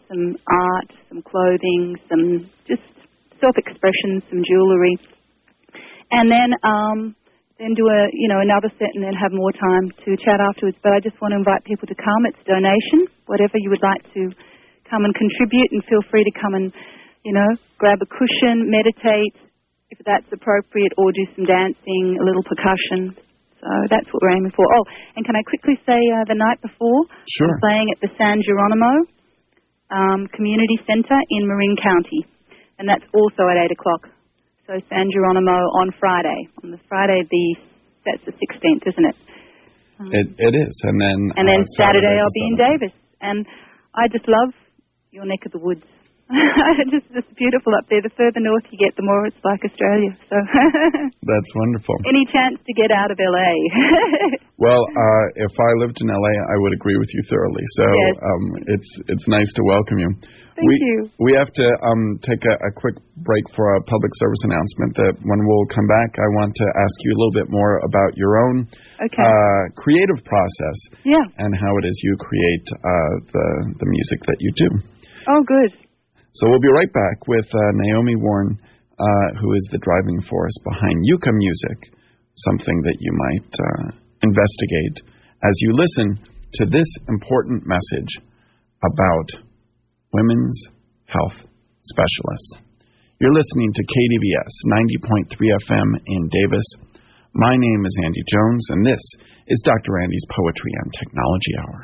S7: some art, some clothing, some just self-expression, some jewellery. And then do another set and then have more time to chat afterwards. But I just want to invite people to come. It's donation, whatever you would like to come and contribute, and feel free to come and, grab a cushion, meditate, if that's appropriate, or do some dancing, a little percussion. So that's what we're aiming for. Oh, and can I quickly say the night before,
S3: sure,
S7: I'm playing at the San Geronimo Community Centre in Marin County, and that's also at 8 o'clock. So San Geronimo on Friday. On the Friday, that's the 16th, isn't it?
S3: It is. And then
S7: Saturday I'll be in Davis. And I just love your neck of the woods. It's beautiful up there. The further north you get, the more it's like Australia. So
S3: that's wonderful.
S7: Any chance to get out of LA?
S3: Well, if I lived in LA, I would agree with you thoroughly. So
S7: yes.
S3: It's nice to welcome you.
S7: Thank you.
S3: We have to take a quick break for a public service announcement. That when we'll come back, I want to ask you a little bit more about your own creative process, and how it is you create the music that you do.
S7: Oh, good.
S3: So we'll be right back with Naomi Warren, who is the driving force behind Yucca Music, something that you might investigate as you listen to this important message about women's health specialists. You're listening to KDVS 90.3 FM in Davis. My name is Andy Jones, and this is Dr. Andy's Poetry and Technology Hour.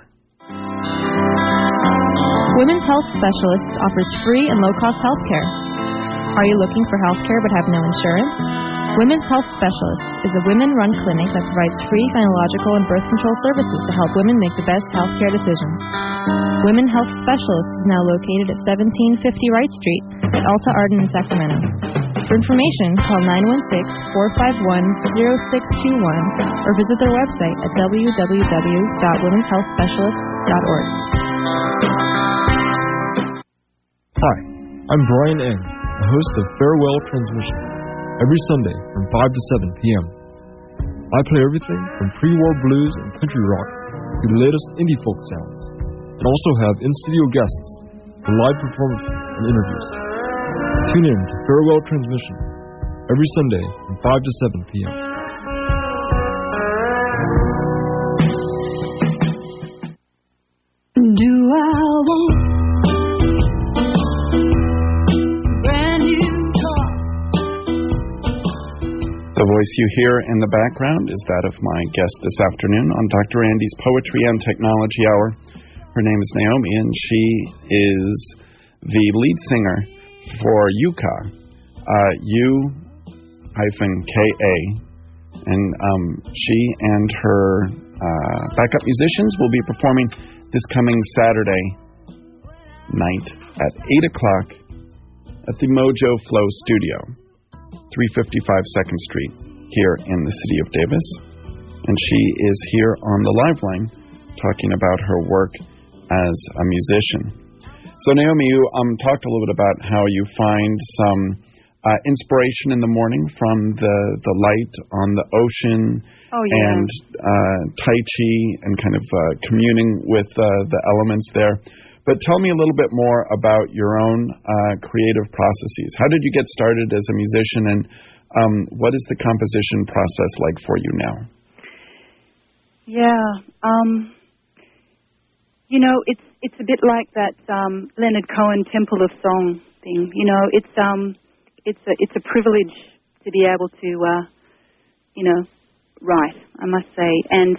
S8: Women's Health Specialists offers free and low-cost health care. Are you looking for health care but have no insurance? Women's Health Specialists is a women-run clinic that provides free gynecological and birth control services to help women make the best health care decisions. Women Health Specialists is now located at 1750 Wright Street at Alta Arden in Sacramento. For information, call 916-451-0621 or visit their website at www.womenshealthspecialists.org.
S9: Hi, I'm Brian Ng, the host of Farewell Transmission, every Sunday from 5 to 7 p.m. I play everything from pre-war blues and country rock to the latest indie folk sounds, and also have in-studio guests for live performances and interviews. Tune in to Farewell Transmission every Sunday from 5 to 7 p.m.
S4: Do I want brand new car?
S3: The voice you hear in the background is that of my guest this afternoon on Dr. Andy's Poetry and Technology Hour. Her name is Naomi, and she is the lead singer for Yucca, U-K-A, and she and her backup musicians will be performing this coming Saturday night at 8 o'clock at the Mojo Flow Studio, 355 2nd Street, here in the city of Davis. And she is here on the live line talking about her work as a musician. So, Naomi, you talked a little bit about how you find some inspiration in the morning from the light on the ocean. And Tai Chi and kind of communing with the elements there. But tell me a little bit more about your own creative processes. How did you get started as a musician, and what is the composition process like for you now?
S7: It's a bit like that Leonard Cohen Temple of Song thing. It's a privilege to be able to write, I must say. And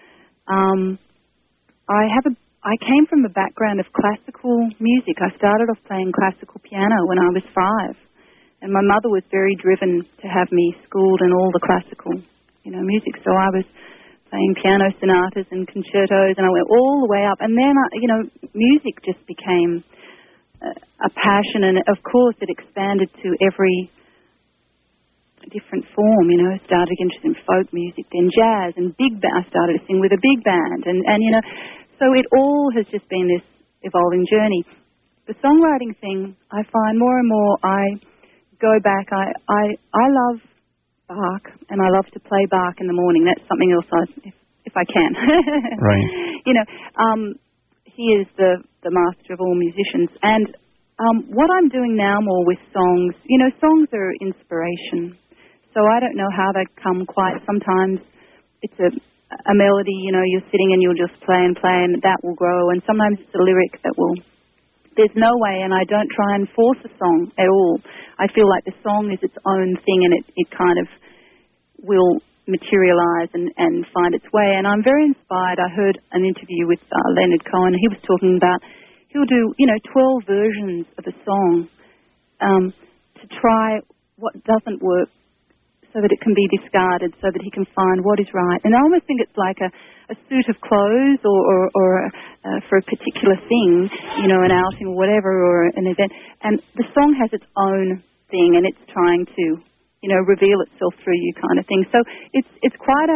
S7: I came from a background of classical music. I started off playing classical piano when I was 5. And my mother was very driven to have me schooled in all the classical, music. So I was playing piano sonatas and concertos, and I went all the way up. And then, music just became a passion. And, of course, it expanded to every different form, started interested in folk music, then jazz and big band. I started to sing with a big band, and so it all has just been this evolving journey. The songwriting thing, I find more and more I go back. I love Bach, and I love to play Bach in the morning. That's something else if I can.
S3: Right.
S7: He is the the master of all musicians. And what I'm doing now more with songs, songs are inspiration. So I don't know how they come quite. Sometimes it's a melody, you're sitting and you'll just play and that will grow. And sometimes it's a lyric that will. There's no way, and I don't try and force a song at all. I feel like the song is its own thing, and it kind of will materialize and find its way. And I'm very inspired. I heard an interview with Leonard Cohen. He was talking about he'll do 12 versions of a song to try what doesn't work, so that it can be discarded, so that he can find what is right. And I almost think it's like a suit of clothes or for a particular thing, an outing or whatever, or an event. And the song has its own thing, and it's trying to, reveal itself through you, kind of thing. So it's quite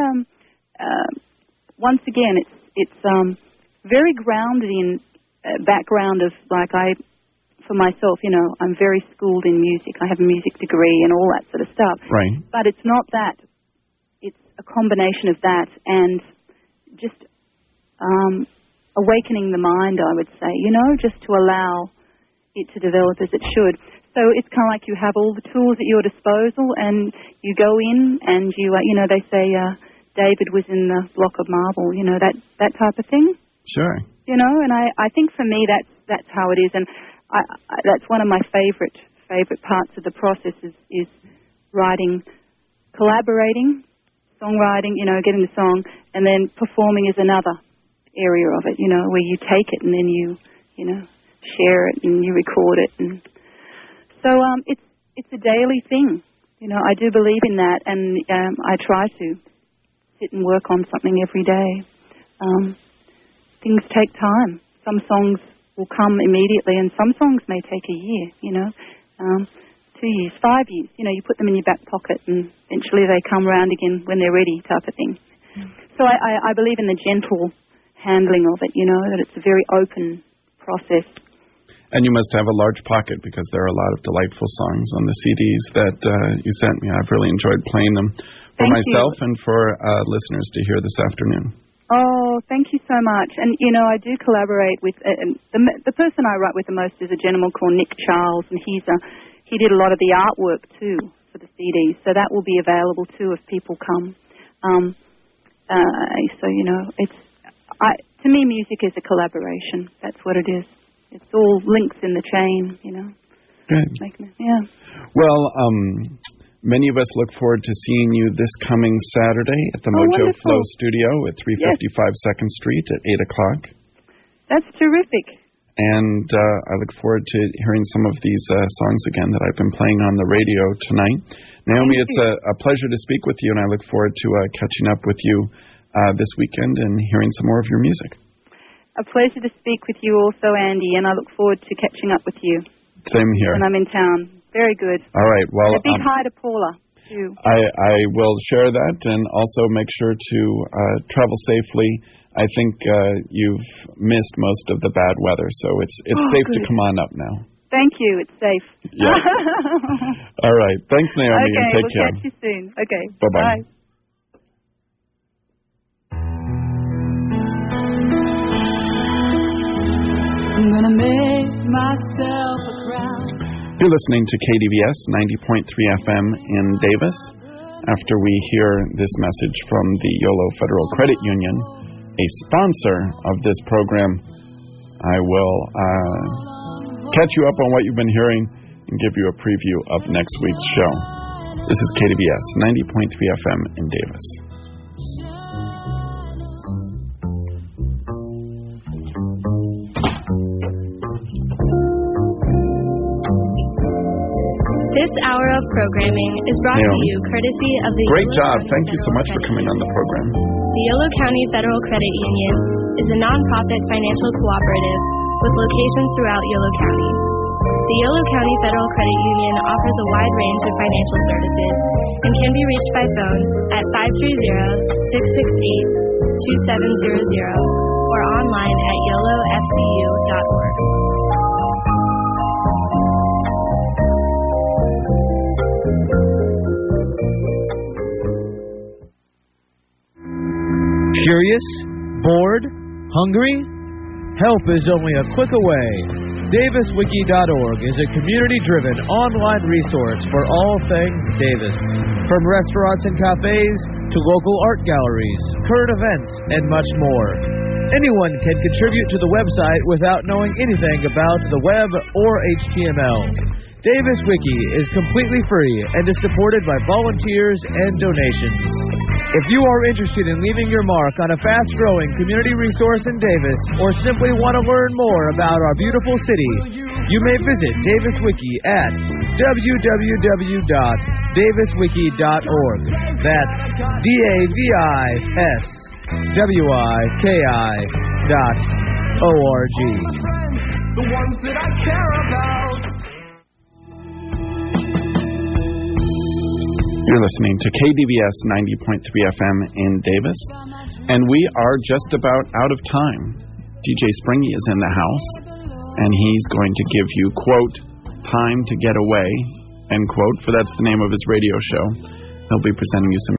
S7: once again, it's very grounded in background of for myself, I'm very schooled in music. I have a music degree and all that sort of stuff.
S3: Right.
S7: But it's not that. It's a combination of that and just awakening the mind, I would say, just to allow it to develop as it should. So it's kind of like you have all the tools at your disposal and you go in and you, they say David was in the block of marble, that type of thing.
S3: Sure.
S7: And I think for me that's how it is. And that's one of my favorite parts of the process is writing, collaborating, songwriting, getting the song, and then performing is another area of it, where you take it and then you share it and you record it. And so it's a daily thing. I do believe in that, and I try to sit and work on something every day. Things take time. Some songs will come immediately, and some songs may take a year, 2 years, 5 years. You put them in your back pocket, and eventually they come around again when they're ready, type of thing. So I believe in the gentle handling of it, that it's a very open process.
S3: And you must have a large pocket, because there are a lot of delightful songs on the CDs that you sent me. I've really enjoyed playing them for myself and for listeners to hear this afternoon.
S7: Oh, thank you so much. And, I do collaborate with, the person I write with the most is a gentleman called Nick Charles, and he did a lot of the artwork, too, for the CDs. So that will be available, too, if people come. So, to me, music is a collaboration. That's what it is. It's all links in the chain,
S3: Good.
S7: Yeah.
S3: Well, many of us look forward to seeing you this coming Saturday at the Mojo
S7: wonderful.
S3: Flow Studio at 355 2nd Street at 8 o'clock.
S7: That's terrific.
S3: And I look forward to hearing some of these songs again that I've been playing on the radio tonight. Naomi, it's a pleasure to speak with you, and I look forward to catching up with you this weekend and hearing some more of your music.
S7: A pleasure to speak with you also, Andy, and I look forward to catching up with you.
S3: Same here.
S7: When I'm in town. Very good.
S3: All right. Well,
S7: a big hi to Paula, too.
S3: I will share that, and also make sure to travel safely. I think you've missed most of the bad weather, so it's safe
S7: good.
S3: to come on up now.
S7: Thank you. It's safe.
S3: Yeah. All right. Thanks, Naomi, and take care.
S7: Okay, we'll catch you soon. Okay.
S3: Bye-bye.
S7: Bye.
S4: I'm gonna make myself a crown.
S3: You're listening to KDVS 90.3 FM in Davis. After we hear this message from the YOLO Federal Credit Union, a sponsor of this program, I will catch you up on what you've been hearing and give you a preview of next week's show. This is KDVS 90.3 FM in Davis.
S5: This hour of programming is brought to you courtesy of the
S3: Great
S5: YOLO
S3: job.
S5: County
S3: Thank you so
S5: Federal
S3: much for
S5: Credit
S3: coming on
S5: Union.
S3: the program.
S5: The YOLO County Federal Credit Union is a nonprofit financial cooperative with locations throughout YOLO County. The YOLO County Federal Credit Union offers a wide range of financial services and can be reached by phone at 530-668-2700 or online at yolofcu.org.
S10: Curious? Bored? Hungry? help is only a click away. DavisWiki.org is a community-driven online resource for all things Davis. From restaurants and cafes to local art galleries, current events, and much more. Anyone can contribute to the website without knowing anything about the web or HTML. Davis Wiki is completely free and is supported by volunteers and donations. If you are interested in leaving your mark on a fast-growing community resource in Davis, or simply want to learn more about our beautiful city, you may visit Davis Wiki at www.daviswiki.org. That's DAVISWIKI.org.
S4: The ones that I care about.
S3: You're listening to KDVS 90.3 FM in Davis, and we are just about out of time. DJ Springy is in the house, and he's going to give you, quote, time to get away, end quote, for that's the name of his radio show. He'll be presenting you some